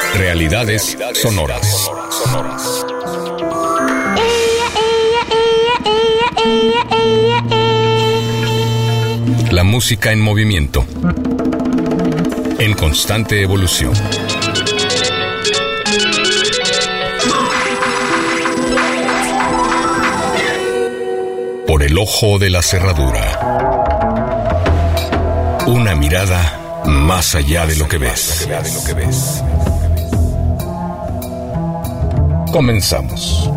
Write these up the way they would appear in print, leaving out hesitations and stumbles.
Realidades sonoras. La música en movimiento, en constante evolución. Por el ojo de la cerradura. Una mirada más allá de lo que ves. Comenzamos.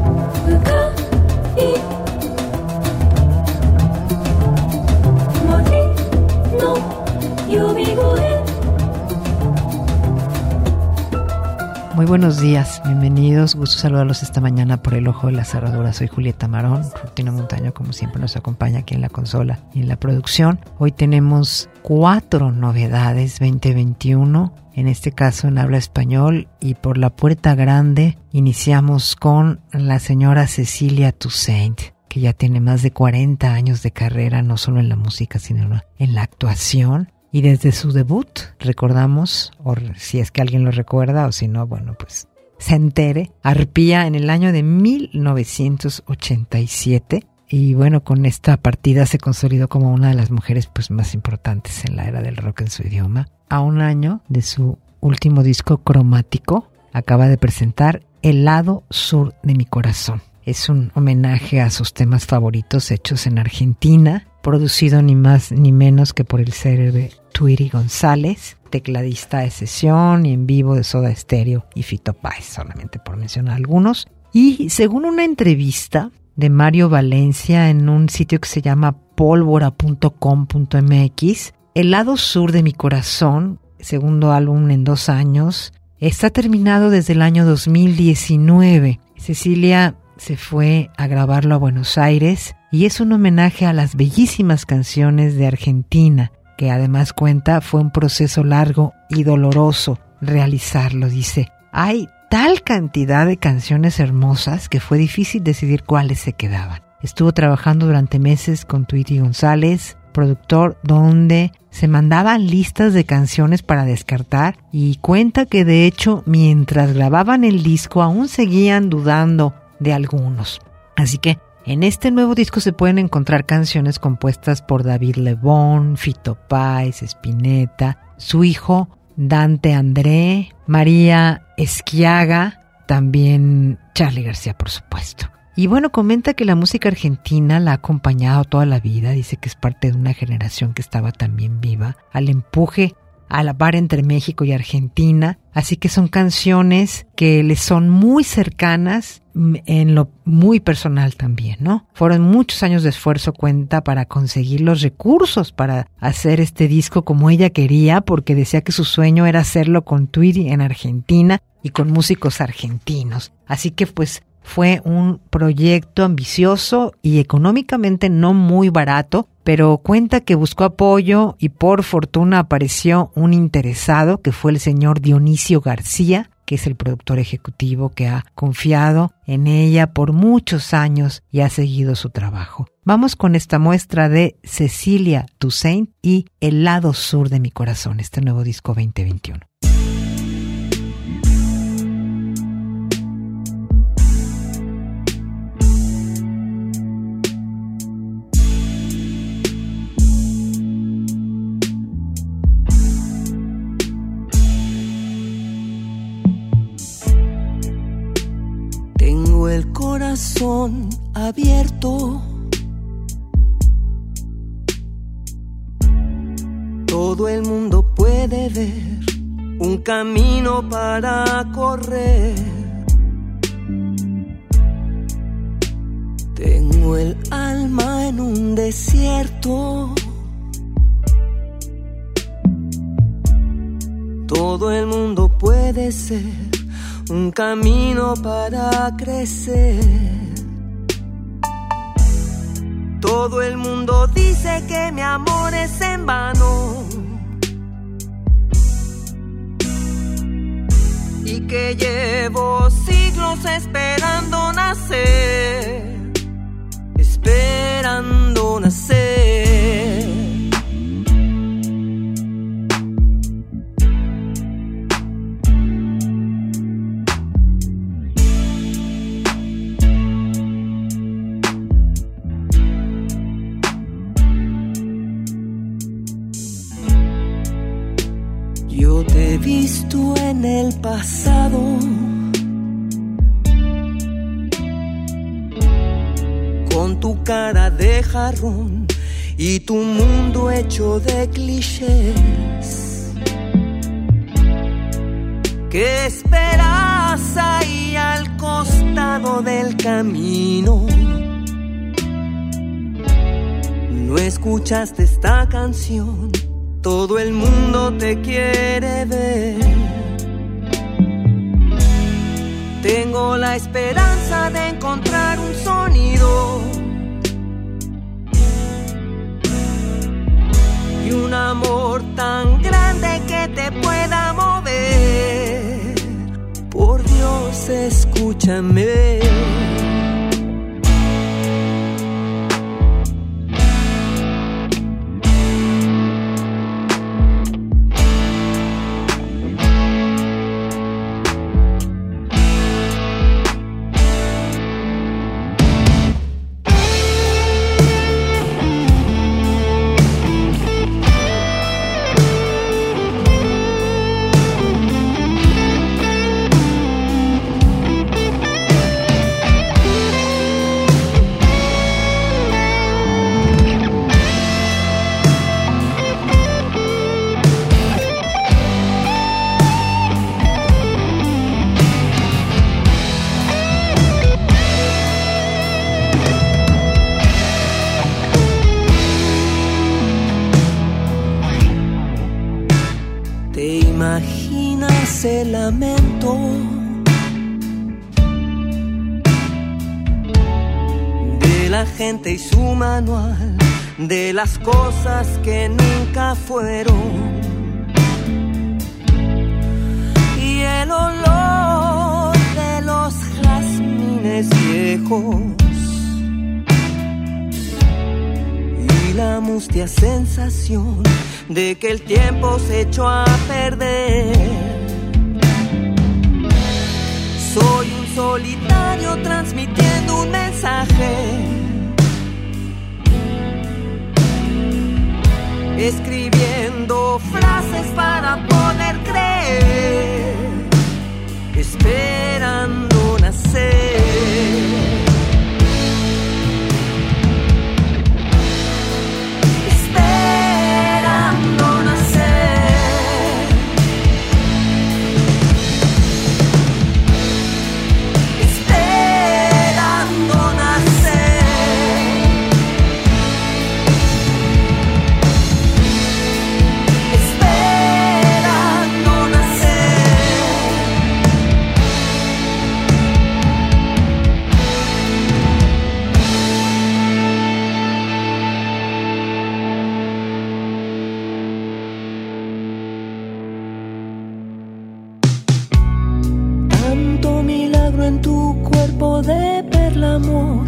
Muy buenos días, bienvenidos, gusto saludarlos esta mañana por el ojo de la cerradura. Soy Julieta Marón, Rutino Montaño como siempre nos acompaña aquí en la consola y en la producción. Hoy tenemos 4 novedades 2021, en este caso en habla español, y por la puerta grande iniciamos con la señora Cecilia Toussaint, que ya tiene más de 40 años de carrera, no solo en la música sino en la actuación. Y desde su debut, recordamos, o si es que alguien lo recuerda, o si no, bueno, pues se entere, Arpía en el año de 1987. Y bueno, con esta partida se consolidó como una de las mujeres pues más importantes en la era del rock en su idioma. A un año de su último disco Cromático, acaba de presentar El lado sur de mi corazón. Es un homenaje a sus temas favoritos hechos en Argentina, producido ni más ni menos que por el célebre Tweety González, tecladista de sesión y en vivo de Soda Stereo y Fito Páez, solamente por mencionar algunos. Y según una entrevista de Mario Valencia en un sitio que se llama pólvora.com.mx, El lado sur de mi corazón, segundo álbum en 2 años, está terminado desde el año 2019. Cecilia se fue a grabarlo a Buenos Aires y es un homenaje a las bellísimas canciones de Argentina, que además cuenta fue un proceso largo y doloroso realizarlo. Dice, hay tal cantidad de canciones hermosas que fue difícil decidir cuáles se quedaban. Estuvo trabajando durante meses con Tweety González, productor, donde se mandaban listas de canciones para descartar, y cuenta que de hecho mientras grababan el disco aún seguían dudando de algunos. Así que en este nuevo disco se pueden encontrar canciones compuestas por David Lebón, Fito Páez, Spinetta, su hijo Dante André, María Esquiaga, también Charly García, por supuesto. Y bueno, comenta que la música argentina la ha acompañado toda la vida. Dice que es parte de una generación que estaba también viva al empuje a la par entre México y Argentina. Así que son canciones que les son muy cercanas en lo muy personal también, ¿no? Fueron muchos años de esfuerzo, cuenta, para conseguir los recursos para hacer este disco como ella quería, porque decía que su sueño era hacerlo con Tweety en Argentina y con músicos argentinos. Así que pues fue un proyecto ambicioso y económicamente no muy barato, pero cuenta que buscó apoyo y por fortuna apareció un interesado que fue el señor Dionisio García, que es el productor ejecutivo que ha confiado en ella por muchos años y ha seguido su trabajo. Vamos con esta muestra de Cecilia Toussaint y El lado sur de mi corazón, este nuevo disco 2021. El corazón abierto, todo el mundo puede ver un camino para correr. Tengo el alma en un desierto, todo el mundo puede ser un camino para crecer. Todo el mundo dice que mi amor es en vano y que llevo siglos esperando nacer, esperando nacer. visto en el pasado. Con tu cara de jarrón y tu mundo hecho de clichés. ¿Qué esperas ahí al costado del camino? No escuchaste esta canción, todo el mundo te quiere ver. Tengo la esperanza de encontrar un sonido y un amor tan grande que te pueda mover. Por Dios, escúchame. Ese lamento de la gente y su manual, de las cosas que nunca fueron, y el olor de los jazmines viejos y la mustia sensación de que el tiempo se echó a perder. Soy un solitario transmitiendo un mensaje, escribiendo frases para poder creer, esperando nacer. En tu cuerpo de perla, amor,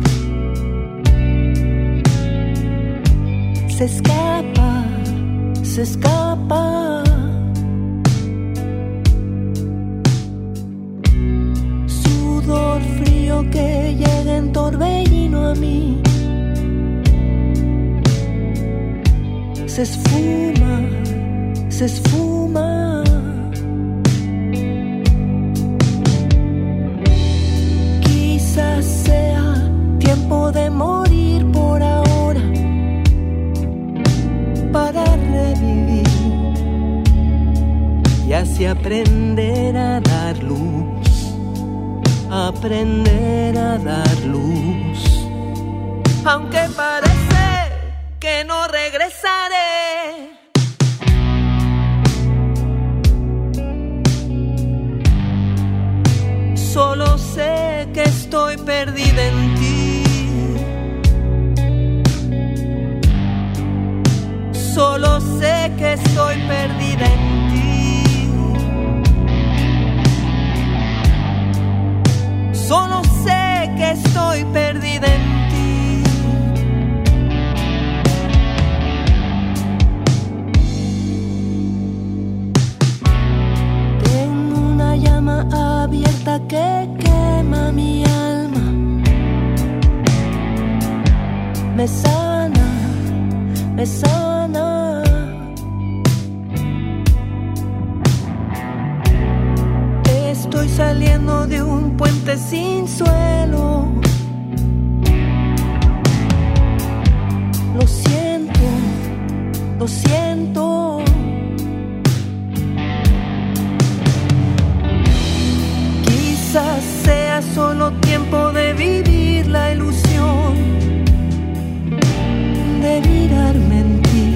se escapa, se escapa. Sudor frío que llega en torbellino a mí, se esfuma, se esfuma. Quizás sea tiempo de morir por ahora, para revivir y así aprender a dar luz, aprender a dar luz. Aunque parece que no regresaré, solo sé que estoy perdida en ti. Solo sé que estoy perdida en ti. Solo sé que estoy perdida en ti. Tengo una llama abierta que quema mi alma, me sana, me sana. estoy saliendo de un puente sin suelo. Lo siento, lo siento. Quizás sea solo tiempo de vivir la ilusión de mirarme en ti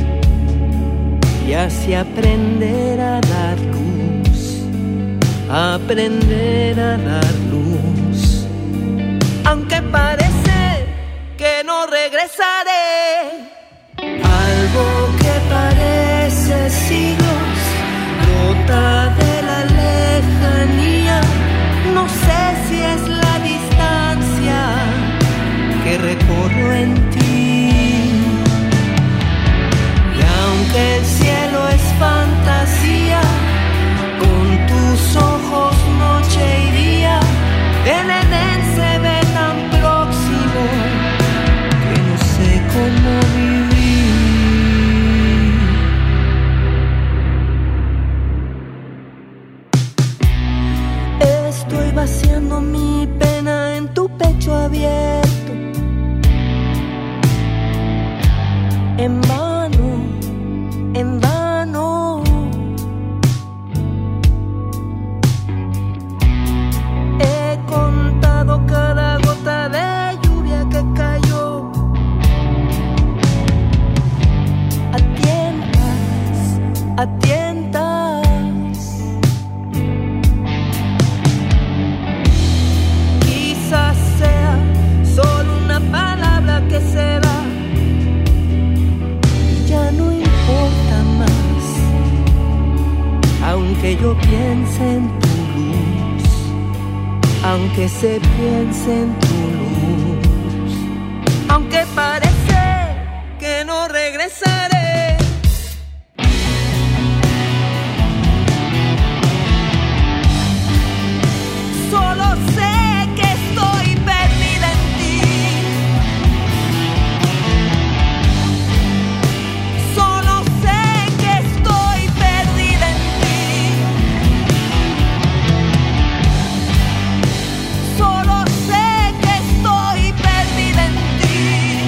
y así aprender a dar luz, aprender a dar luz. Aunque parece que no regresaré, algo que parece siglos brota de la lejanía. No sé si es la distancia que recorro en ti. Y aunque el cielo es fantasía, con tus ojos noche y día, el Edén se ve tan próximo que no sé cómo vivir. Estoy vaciando mi pena en tu pecho abierto, en vano, en vano. He contado cada gota de lluvia que cayó a tientas, a tientas. Quizás sea solo una palabra que se va, ya no importa más, aunque yo piense en tu luz, aunque se piense en tu luz, aunque parece que no regresaré. Solo sé que estoy perdida en ti. Solo sé que estoy perdida en ti. Solo sé que estoy perdida en ti.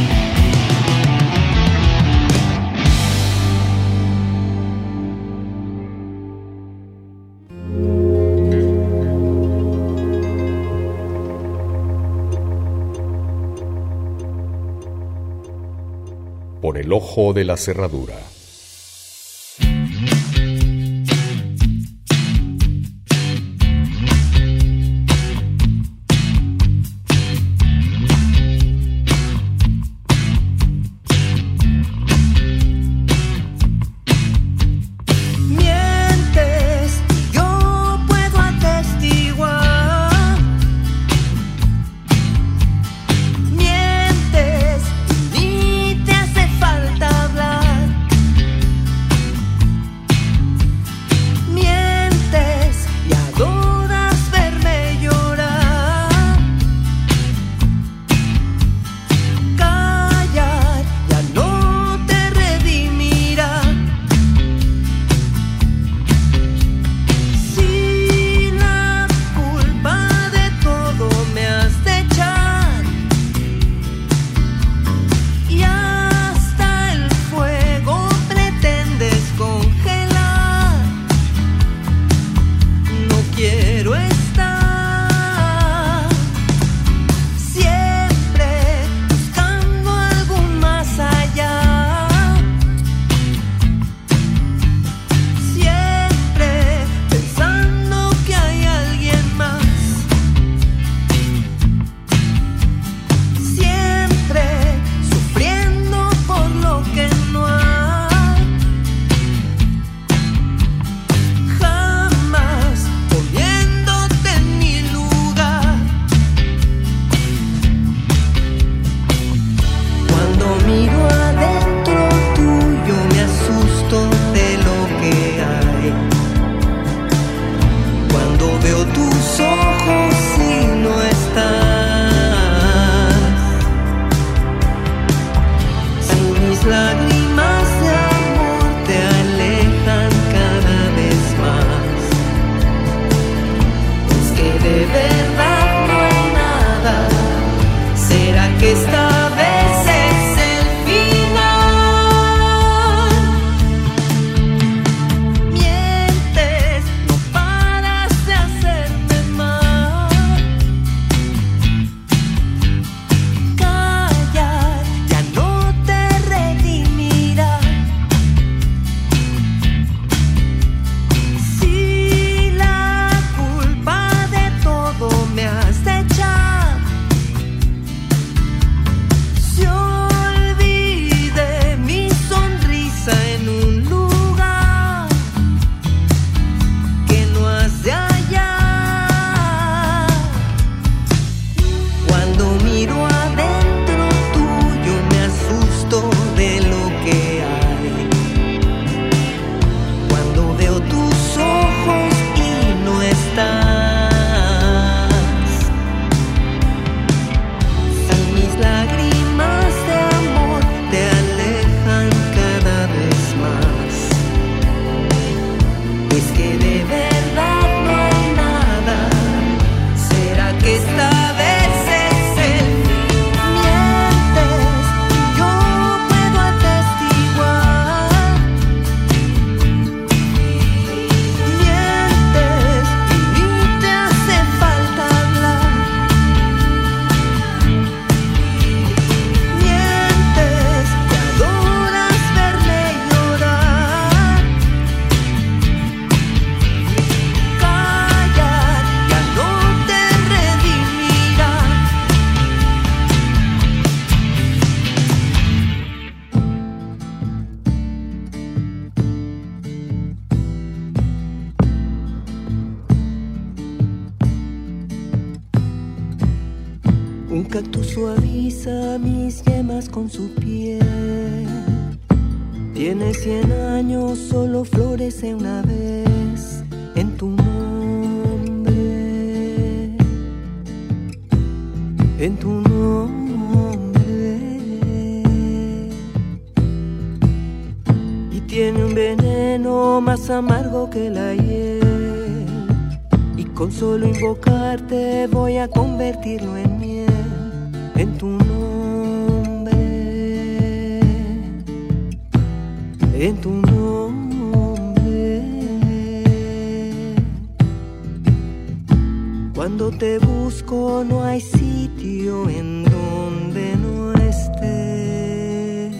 Por el ojo de la cerradura. Mientes, yo puedo atestiguar. Mientes, ni te hace falta hablar. Un cactus suaviza mis yemas con su piel. Tiene 100 años, solo florece una vez en tu nombre, en tu nombre. Y tiene un veneno más amargo que la hiel. Y con solo invocarte voy a convertirlo en miel, en tu nombre. En tu nombre. Cuando te busco no hay sitio en donde no estés.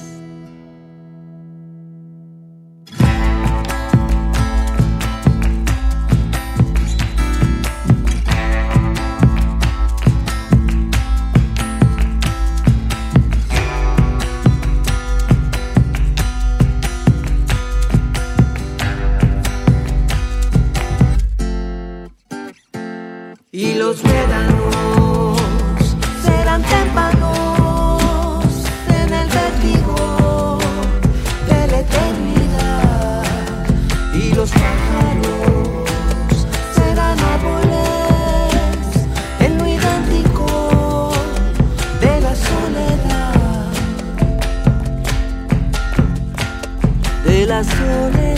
Y los médanos serán témpanos en el vértigo de la eternidad. Y los pájaros serán árboles en lo idéntico de la soledad, de la soledad.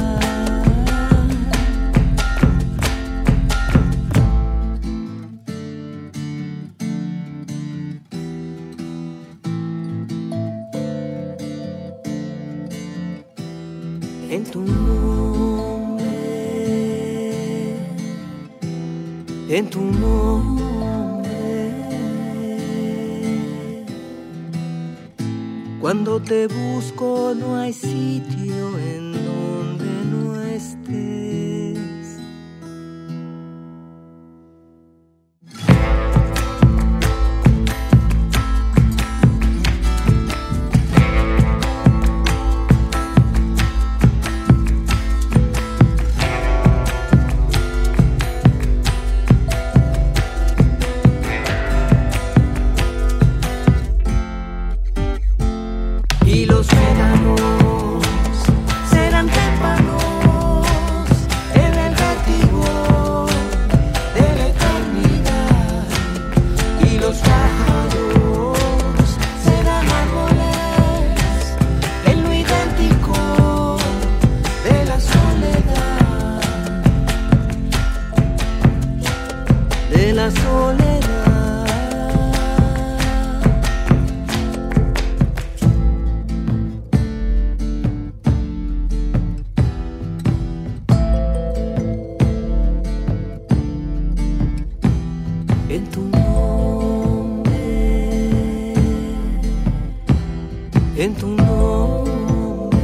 En tu nombre, en tu nombre. Cuando te busco no hay sitio en donde no estés. Y los médanos serán témpanos en el vértigo de la eternidad. Y los pájaros serán árboles en lo idéntico de la soledad, de la soledad. En tu nombre, en tu nombre.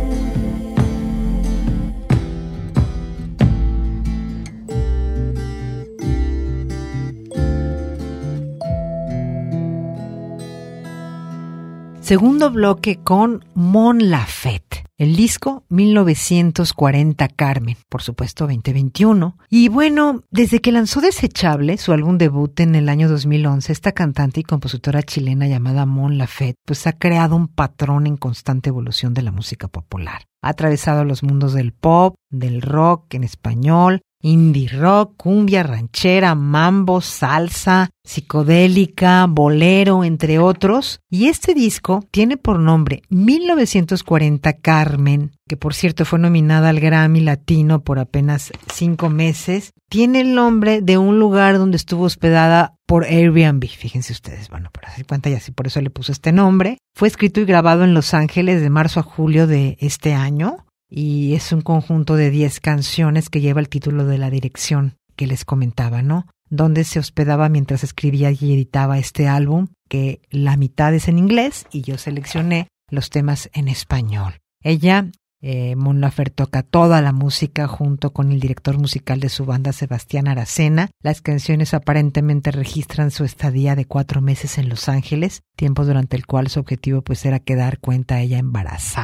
Segundo bloque con Mon Laferte. El disco 1940 Carmen, por supuesto 2021. Y bueno, desde que lanzó Desechable, su álbum debut en el año 2011, esta cantante y compositora chilena llamada Mon Laferte, pues ha creado un patrón en constante evolución de la música popular. Ha atravesado los mundos del pop, del rock en español, indie rock, cumbia, ranchera, mambo, salsa, psicodélica, bolero, entre otros. Y este disco tiene por nombre 1940 Carmen, que por cierto fue nominada al Grammy Latino por apenas 5 meses. Tiene el nombre de un lugar donde estuvo hospedada por Airbnb. Fíjense ustedes, bueno, para hacer cuenta y así por eso le puso este nombre. Fue escrito y grabado en Los Ángeles de marzo a julio de este año. Y es un conjunto de 10 canciones que lleva el título de la dirección que les comentaba, ¿no? Donde se hospedaba mientras escribía y editaba este álbum, que la mitad es en inglés y yo seleccioné los temas en español. Ella, Mon Laferte, toca toda la música junto con el director musical de su banda, Sebastián Aracena. Las canciones aparentemente registran su estadía de 4 meses en Los Ángeles, tiempo durante el cual su objetivo pues era quedar cuenta ella embarazada.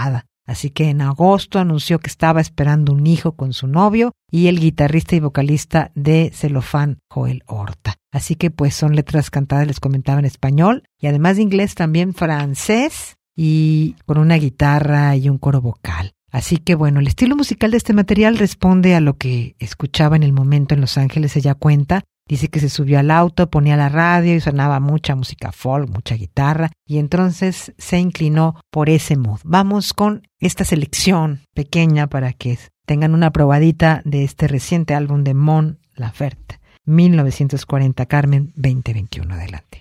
Así que en agosto anunció que estaba esperando un hijo con su novio y el guitarrista y vocalista de Celofán, Joel Horta. Así que pues son letras cantadas, les comentaba, en español y además de inglés también francés y con una guitarra y un coro vocal. Así que bueno, el estilo musical de este material responde a lo que escuchaba en el momento en Los Ángeles. Ella cuenta, dice que se subió al auto, ponía la radio y sonaba mucha música folk, mucha guitarra, y entonces se inclinó por ese mood. Vamos con esta selección pequeña para que tengan una probadita de este reciente álbum de Mon Laferte, 1940, Carmen 2021. Adelante.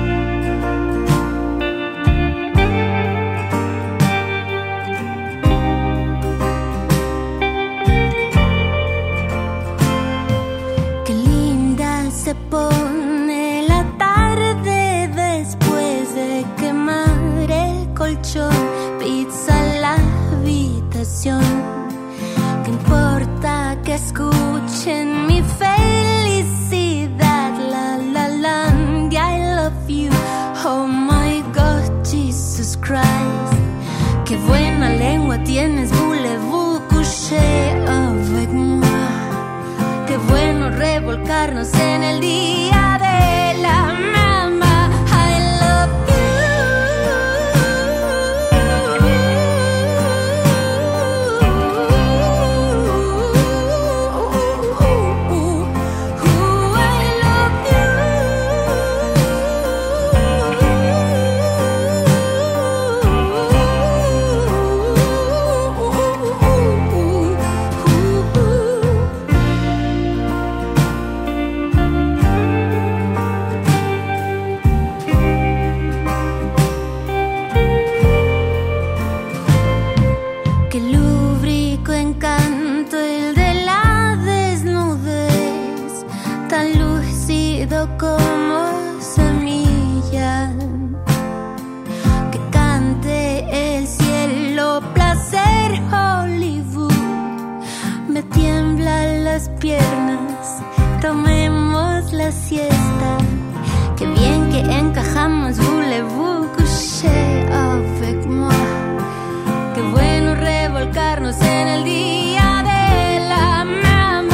Se pone la tarde después de quemar el colchón, pizza en la habitación. ¿Qué importa que escuchen mi felicidad? La la la, I love you. Oh my God, Jesus Christ. Qué buena lengua tienes, voulez-vous coucher avec moi? Qué bueno revolcarnos en el día de la mamá. I love you. Como semilla que cante el cielo, placer Hollywood. Me tiemblan las piernas, tomemos la siesta. Qué bien que encajamos, voulez-vous coucher avec moi? Qué bueno revolcarnos en el día de la mamá.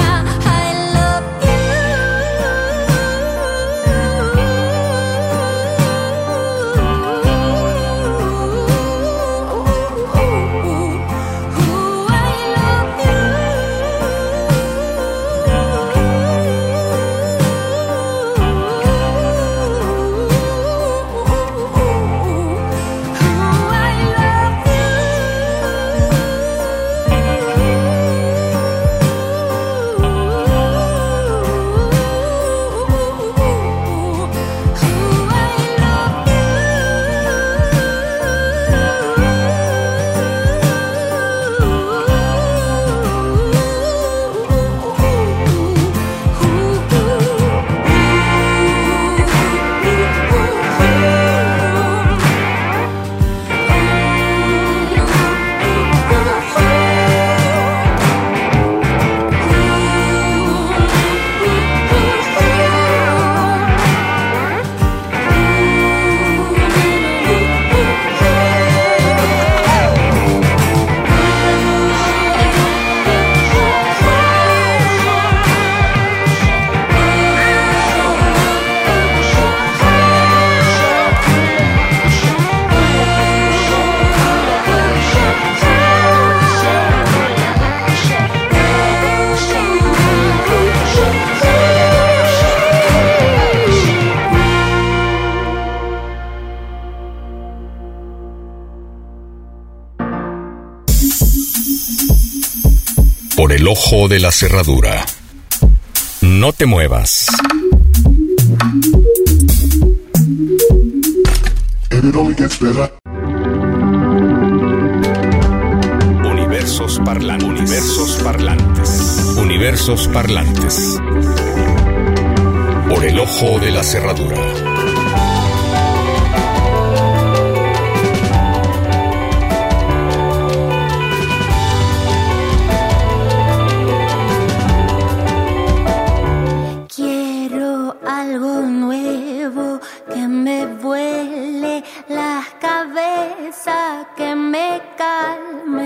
Por el ojo de la cerradura. No te muevas. Universos parlantes. Universos parlantes. Universos parlantes. Por el ojo de la cerradura. Algo nuevo que me vuele la cabeza, que me calme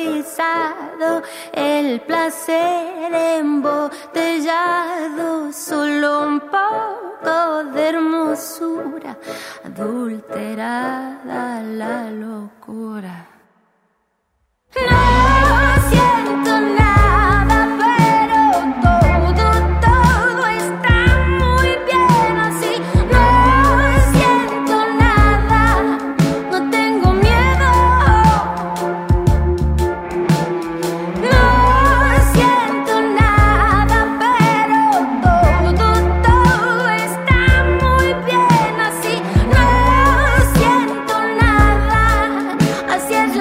alcoholizado, el placer embotellado, solo un poco de hermosura, adulterada la locura. No siento nada, pero todo está muy bien así. No siento nada, no tengo miedo. No siento nada, pero todo está muy bien así. No siento nada, así es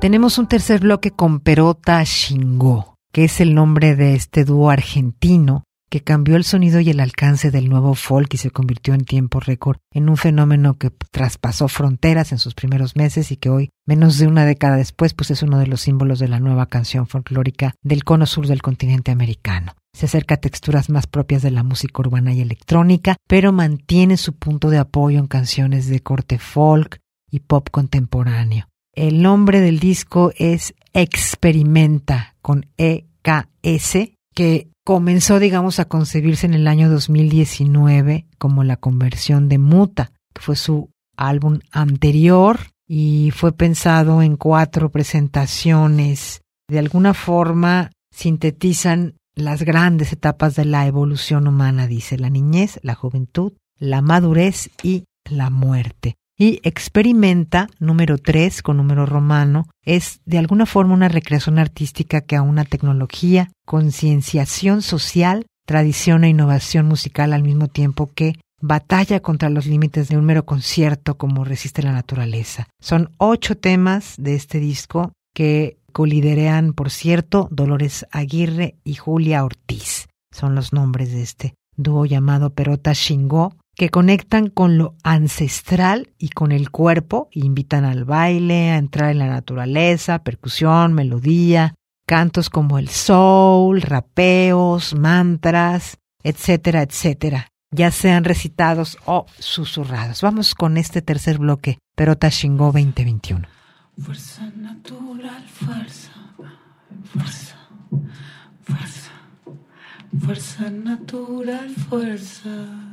Tenemos un tercer bloque con Perota Xingó, que es el nombre de este dúo argentino que cambió el sonido y el alcance del nuevo folk y se convirtió en tiempo récord en un fenómeno que traspasó fronteras en sus primeros meses y que hoy, menos de una década después, pues es uno de los símbolos de la nueva canción folclórica del cono sur del continente americano. Se acerca a texturas más propias de la música urbana y electrónica, pero mantiene su punto de apoyo en canciones de corte folk y pop contemporáneo. El nombre del disco es Experimenta, con EKS, que comenzó, digamos, a concebirse en el año 2019 como la conversión de Muta, que fue su álbum anterior y fue pensado en 4 presentaciones. De alguna forma sintetizan las grandes etapas de la evolución humana, dice: la niñez, la juventud, la madurez y la muerte. Y Experimenta, número 3, con número romano, es de alguna forma una recreación artística que aúna tecnología, concienciación social, tradición e innovación musical al mismo tiempo que batalla contra los límites de un mero concierto como Resiste la naturaleza. Son 8 temas de este disco que coliderean, por cierto, Dolores Aguirre y Julia Ortiz. Son los nombres de este dúo llamado Perota Xingó, que conectan con lo ancestral y con el cuerpo, e invitan al baile, a entrar en la naturaleza, percusión, melodía, cantos como el soul, rapeos, mantras, etcétera, etcétera, ya sean recitados o susurrados. Vamos con este tercer bloque, Perota Xingó 2021. Fuerza natural, fuerza, fuerza, fuerza, fuerza natural, fuerza.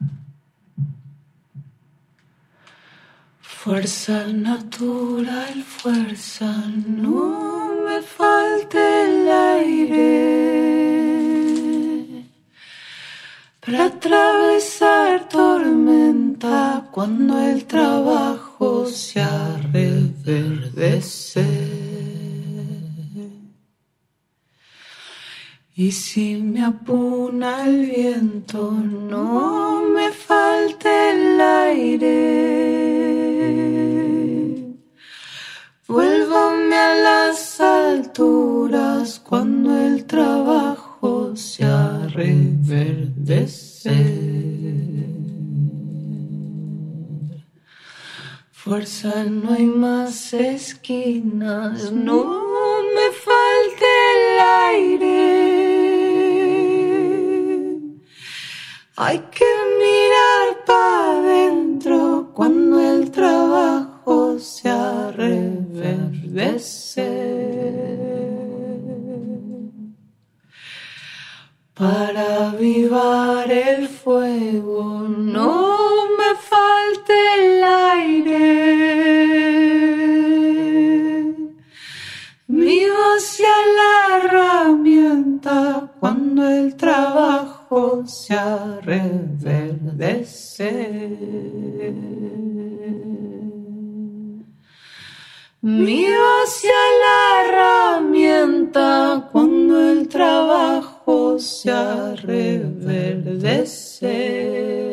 Fuerza natural, fuerza, no me falte el aire para atravesar tormenta cuando el trabajo se reverdece. Y si me apuna el viento, no me falte el aire. Vuélvame a las alturas cuando el trabajo se reverdece. Fuerza, no hay más esquinas, no me falte el aire. Hay que mirar para adentro cuando el trabajo se reverdece. Para avivar el fuego, no me falte el aire. Mi voz y la herramienta cuando el trabajo se reverdece. Mi voz y la herramienta cuando el trabajo se reverdece.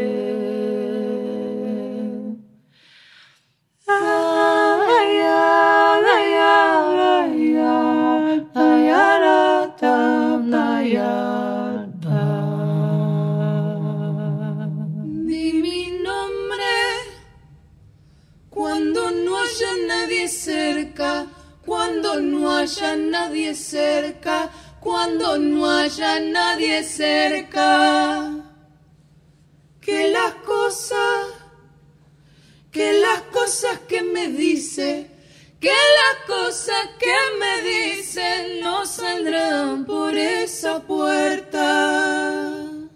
Di mi nombre cuando no haya nadie cerca, cuando no haya nadie cerca, cuando no haya nadie cerca. Que las cosas que me dice, que las cosas que me dicen no saldrán por esa puerta.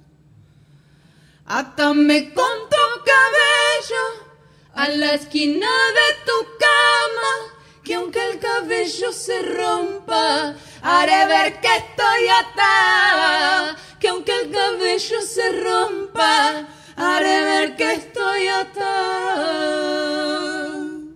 Átame con tu cabello a la esquina de tu cama, que aunque el cabello se rompa, haré ver que estoy atada. Que aunque el cabello se rompa, haré ver que estoy atada.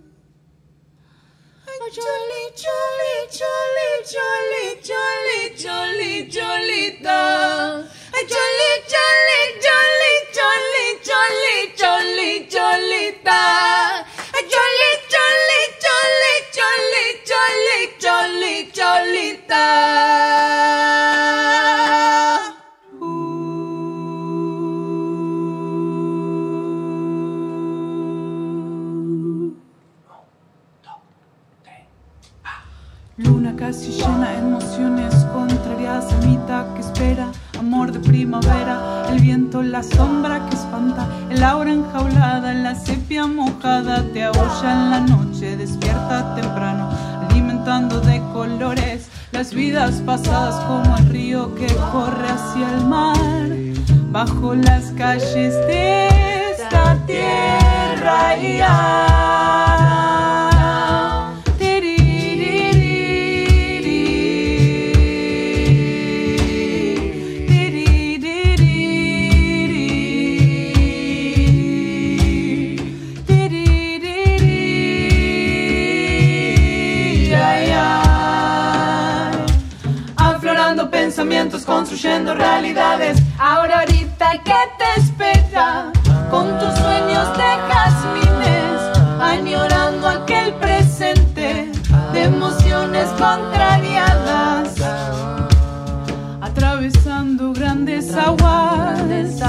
Choli, choli, choli, choli, choli, choli, cholita. Choli, choli, choli, choli, choli, choli, cholita. Choli, choli, choli, choli, Luna casi llena, emociones contrarias, amita que espera, amor de primavera, el viento, la sombra que espanta, el aura enjaulada, la sepia mojada, te aholla en la noche, despierta temprano, alimentando de colores las vidas pasadas como el río que corre hacia el mar, bajo las calles de esta tierra y pensamientos construyendo realidades. Ahora ahorita que te espera con tus sueños de jazmines, añorando aquel presente de emociones contrariadas, atravesando grandes aguas,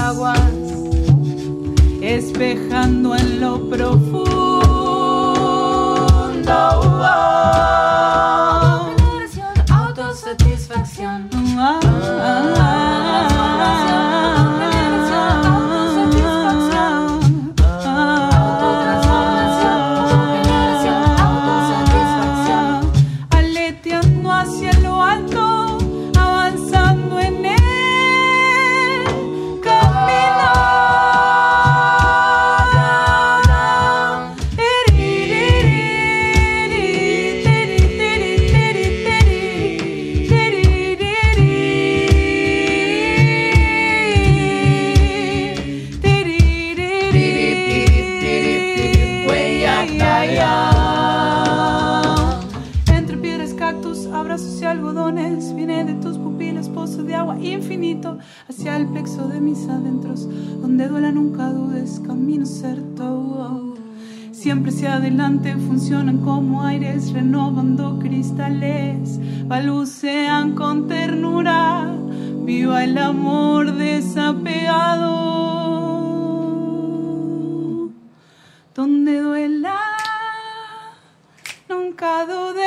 espejando en lo profundo. Autosatisfacción. Aleteando hacia lo alto, avanzando en el camino. Entre piedras, cactus, abrazos y algodones, viene de tus pupilas pozo de agua infinito hacia el plexo de mis adentros, donde duela nunca dudes, camino certo. Siempre hacia adelante funcionan como aires, renovando cristales, balbucean con ternura, viva el amor desapegado. Donde duela, nunca dudes.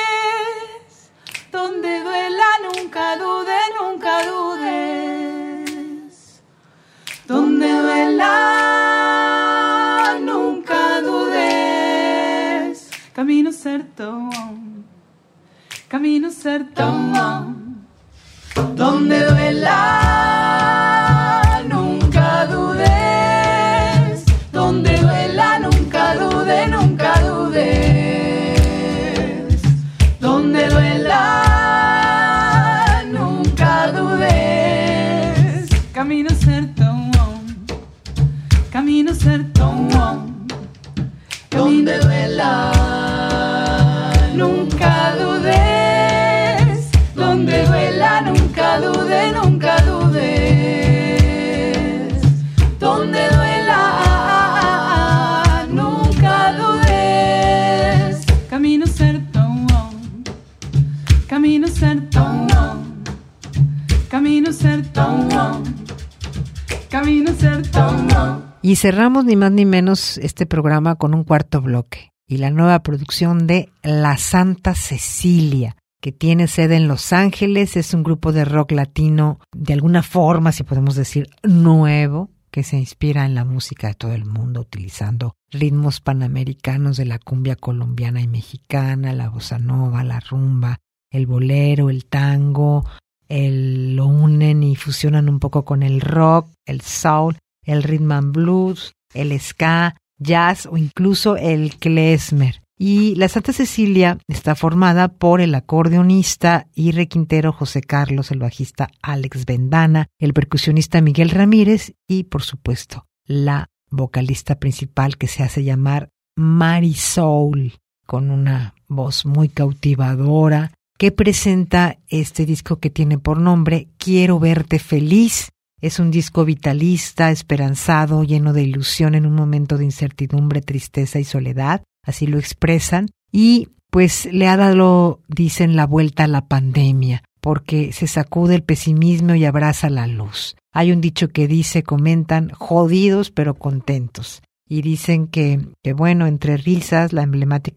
Donde duela, nunca dudes, nunca dudes. Donde duela, nunca dudes. Camino certo, camino certo. Donde duela, nunca dudes. Donde duela, nunca dudes, nunca dudes. Donde duela, nunca dudes. Camino certo, camino certo. Donde duela, nunca dudes. Donde duela, nunca dudes, nunca dudes. Donde duela, nunca dudes. Camino certo, camino certo. Camino certo, camino certo. Y cerramos ni más ni menos este programa con un cuarto bloque y la nueva producción de La Santa Cecilia, que tiene sede en Los Ángeles. Es un grupo de rock latino, de alguna forma, si podemos decir, nuevo, que se inspira en la música de todo el mundo, utilizando ritmos panamericanos de la cumbia colombiana y mexicana, la bossa nova, la rumba, el bolero, el tango, lo unen y fusionan un poco con el rock, el soul, el rhythm and blues, el ska, jazz o incluso el klezmer. Y la Santa Cecilia está formada por el acordeonista y requintero José Carlos, el bajista Alex Vendana, el percusionista Miguel Ramírez y, por supuesto, la vocalista principal que se hace llamar Marisol, con una voz muy cautivadora, que presenta este disco que tiene por nombre Quiero verte feliz. Es un disco vitalista, esperanzado, lleno de ilusión en un momento de incertidumbre, tristeza y soledad, así lo expresan, y pues le ha dado, dicen, la vuelta a la pandemia, porque se sacude el pesimismo y abraza la luz. Hay un dicho que dice, comentan, jodidos pero contentos, y dicen que bueno, entre risas, la emblemática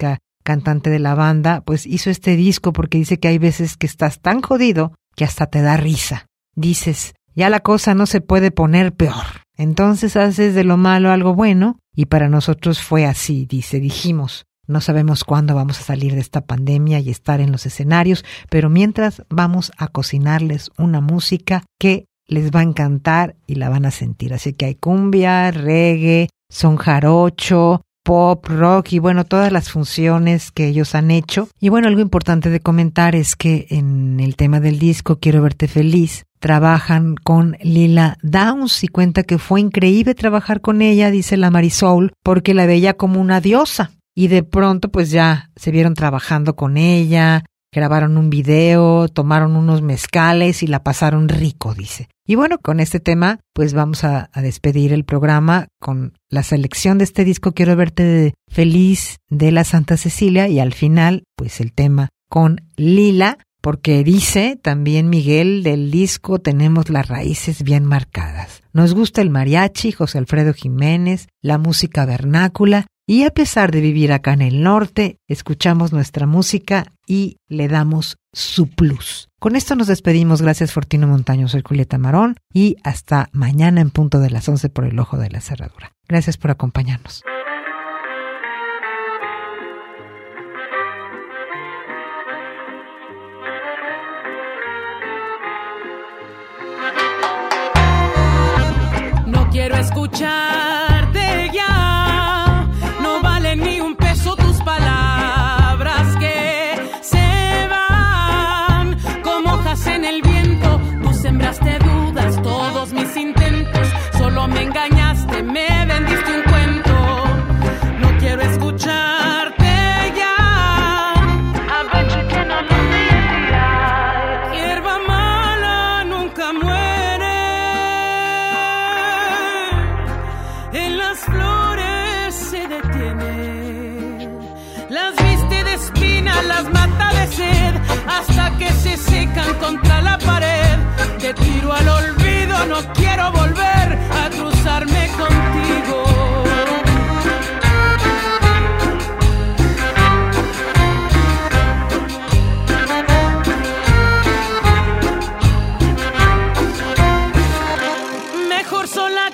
cantante de la banda, pues hizo este disco porque dice que hay veces que estás tan jodido que hasta te da risa. Dices, ya la cosa no se puede poner peor. Entonces haces de lo malo algo bueno, y para nosotros fue así, dijimos, no sabemos cuándo vamos a salir de esta pandemia y estar en los escenarios, pero mientras vamos a cocinarles una música que les va a encantar y la van a sentir. Así que hay cumbia, reggae, son jarocho, pop, rock y bueno, todas las funciones que ellos han hecho. Y bueno, algo importante de comentar es que en el tema del disco Quiero Verte Feliz trabajan con Lila Downs y cuenta que fue increíble trabajar con ella, dice la Marisol, porque la veía como una diosa. Y de pronto pues ya se vieron trabajando con ella, grabaron un video, tomaron unos mezcales y la pasaron rico, dice. Y bueno, con este tema pues vamos a despedir el programa con la selección de este disco Quiero Verte Feliz de la Santa Cecilia y al final pues el tema con Lila, porque dice también Miguel del disco tenemos las raíces bien marcadas. Nos gusta el mariachi, José Alfredo Jiménez, la música vernácula y a pesar de vivir acá en el norte, escuchamos nuestra música y le damos su plus. Con esto nos despedimos. Gracias Fortino Montaño, soy Julieta Marón y hasta mañana en punto de las 11 por el Ojo de la Cerradura. Gracias por acompañarnos. No quiero escucharte ya, no valen ni un peso tus palabras que se van como hojas en el viento. Tú sembraste dudas, todos mis intentos, solo me engañaste, me vendiste un cuento. No quiero escucharte ya, I bet you cannot believe. Hierba mala nunca muere, en las flores se detiene, las viste de espina, las mata de sed, hasta que se secan contra la pared. Te tiro al olvido, no quiero volver a cruzarme contigo. Mejor sola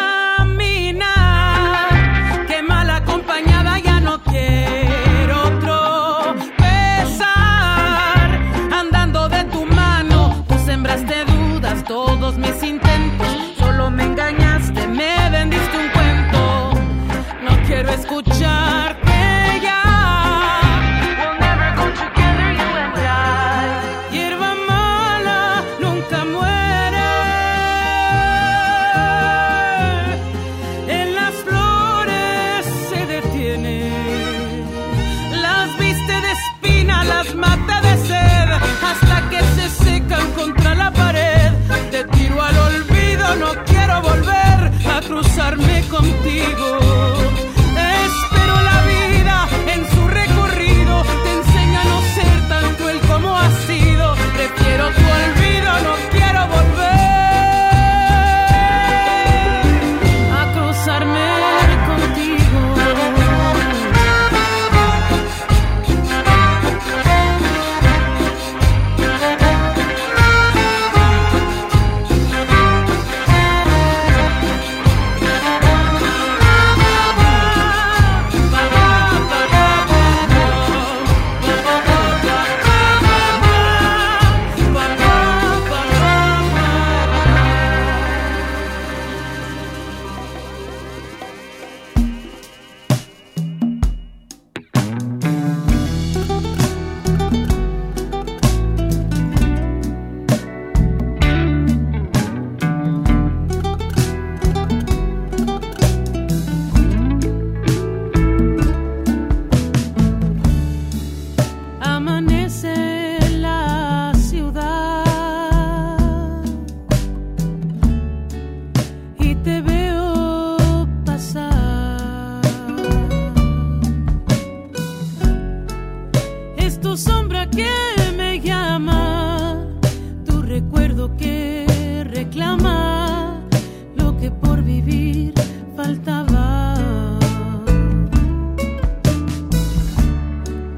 caminar que mal acompañada, ya no quiero otro pesar. Andando de tu mano, tú sembraste dudas, todos mis intentos, solo me engañaste, me vendiste un cuento. No quiero escucharte ya, we'll never go together, you and I. Hierba mala nunca muere, en las flores se detiene, las viste de espina, las mata de sed, hasta que se secan contra la pared. Te tiro al olvido, no quiero volver a cruzarme contigo. Espero la vida en su recorrido te enseña a no ser tan cruel como has sido. Prefiero tu olvido, no quiero volver a cruzarme contigo. Amanece la ciudad y te veo pasar. Es tu sombra que me llama, tu recuerdo que reclama lo que por vivir faltaba.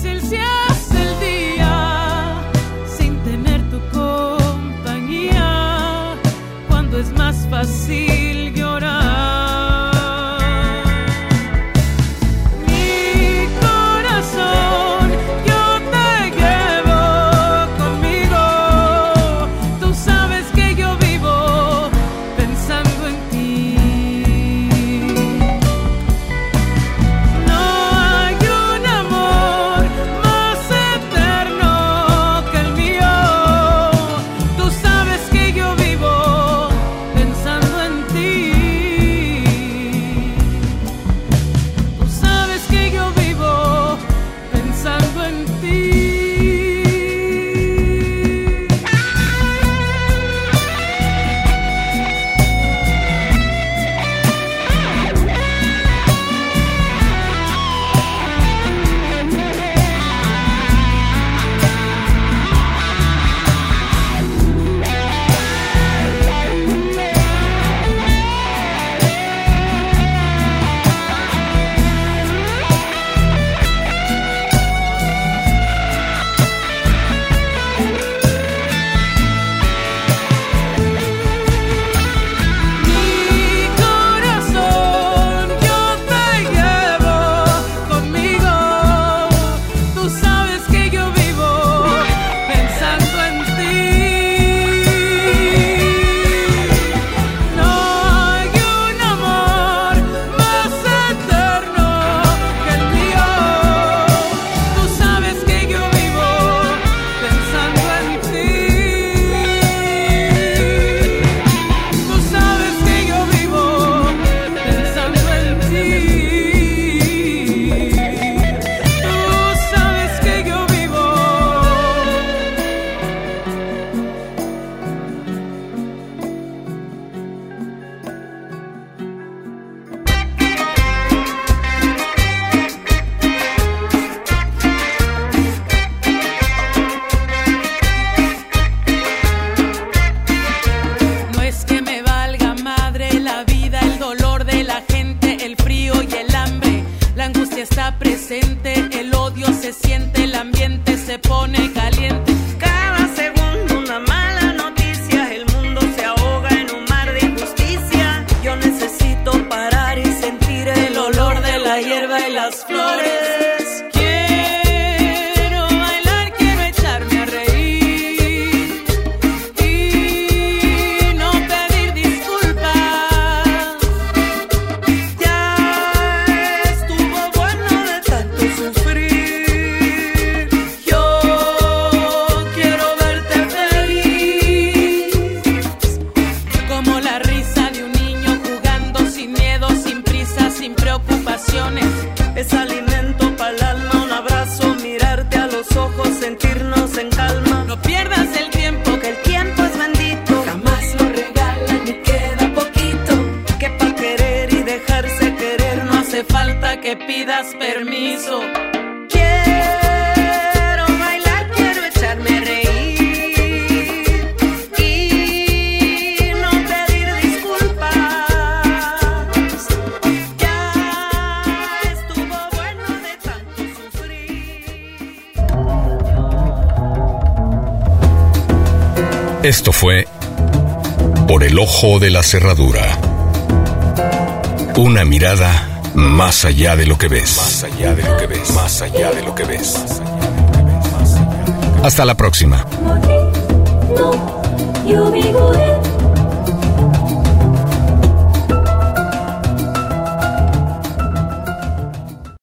difícil se hace el día sin tener tu compañía, cuando es más fácil llorar. Mi corazón, yo te llevo conmigo. Tú sabes que yo vivo pensando en ti. No hay un amor más eterno que el mío. Tú sabes que yo vivo pensando en ti. Tú sabes que yo vivo pensando en ti. Mi corazón, yo te llevo conmigo. Tú sabes que yo vivo pensando en ti. No hay un amor más eterno que el mío. Tú sabes que yo vivo pensando en ti. Tú sabes que yo vivo pensando en ti. Tú sabes que yo vivo. No es que me valga madre la vida, el dolor de la gente, el frío y el hambre. La angustia está presente, el odio se siente, el ambiente se pone caliente. Cada segundo una mala noticia, el mundo se ahoga en un mar de injusticia. Yo necesito parar y sentir el olor de la hierba y las flores. Quiero bailar, quiero echarme a reír y no pedir disculpas. Ya estuvo bueno de tanto sufrir. Yo quiero verte feliz. Como la risa de un niño jugando sin miedo, sin prisa, sin preocupaciones. Es alimento para el alma, un abrazo, mirarte a los ojos, sentirnos en calma. No pierdas el tiempo, Que el tiempo es bendito, jamás lo regalan y queda poquito. Que pa' querer y dejarse querer no hace hace falta que pidas permiso. Quiero bailar, quiero echarme a reír y no pedir disculpas. Ya estuvo bueno de tanto sufrir. Esto fue Por el Ojo de la Cerradura. Una mirada más allá de lo que ves. Más allá de lo que ves. Más allá de lo que ves. Hasta la próxima. No, yo vivo en